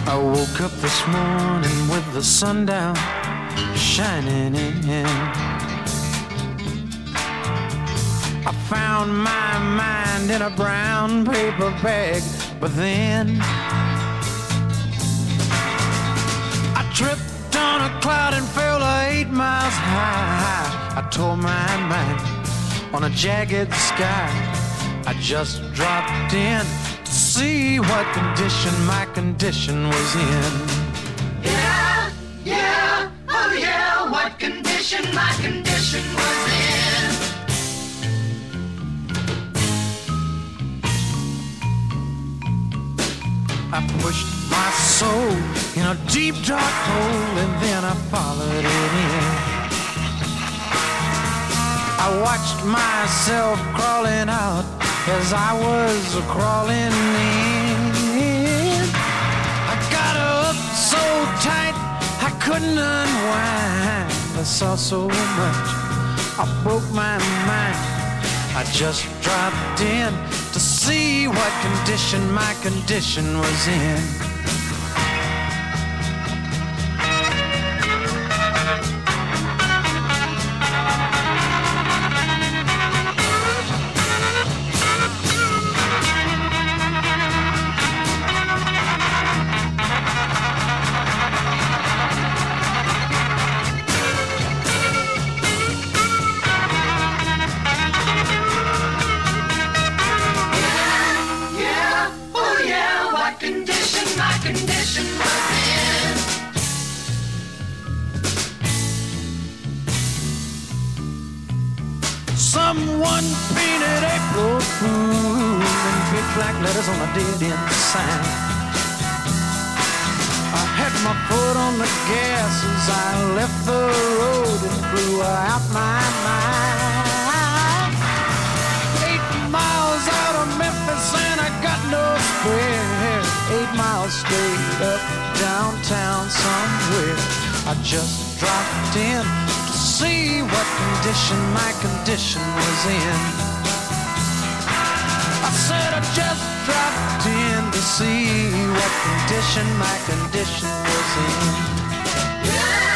I woke up this morning with the sun down shining in. I found my mind in a brown paper bag, but then I tripped on a cloud and fell 8 miles high. I tore my mind on a jagged sky. I just dropped in to see what condition my condition was in. Yeah, yeah, oh yeah, what condition my condition was in. I pushed my soul in a deep dark hole and then I followed it in. I watched myself crawling out as I was crawling in. I got up so tight I couldn't unwind. I saw so much, I broke my mind. I just dropped in to see what condition my condition was in. Someone painted April Fool in big black letters on a dead-end sign. I had my foot on the gas as I left the road and blew out my mind. 8 miles out of Memphis and I got no spare. 8 miles straight up downtown somewhere. I just dropped in to see what condition my condition was in. I said I just dropped in to see what condition my condition was in. Yeah.